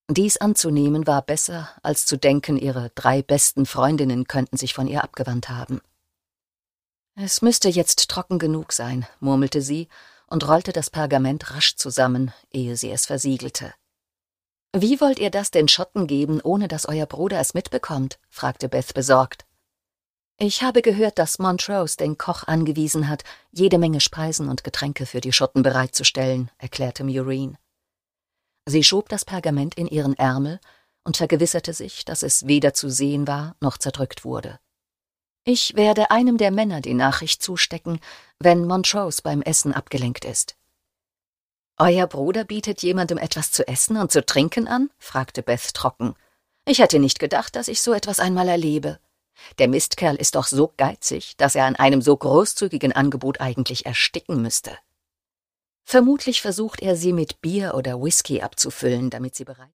Dies anzunehmen war besser, als zu denken, ihre 3 besten Freundinnen könnten sich von ihr abgewandt haben. »Es müsste jetzt trocken genug sein«, murmelte sie und rollte das Pergament rasch zusammen, ehe sie es versiegelte. »Wie wollt ihr das den Schotten geben, ohne dass euer Bruder es mitbekommt?« fragte Beth besorgt. »Ich habe gehört, dass Montrose den Koch angewiesen hat, jede Menge Speisen und Getränke für die Schotten bereitzustellen«, erklärte Murine. Sie schob das Pergament in ihren Ärmel und vergewisserte sich, dass es weder zu sehen war, noch zerdrückt wurde. »Ich werde einem der Männer die Nachricht zustecken, wenn Montrose beim Essen abgelenkt ist.« »Euer Bruder bietet jemandem etwas zu essen und zu trinken an?« fragte Beth trocken. »Ich hätte nicht gedacht, dass ich so etwas einmal erlebe. Der Mistkerl ist doch so geizig, dass er an einem so großzügigen Angebot eigentlich ersticken müsste. Vermutlich versucht er, sie mit Bier oder Whisky abzufüllen, damit sie bereit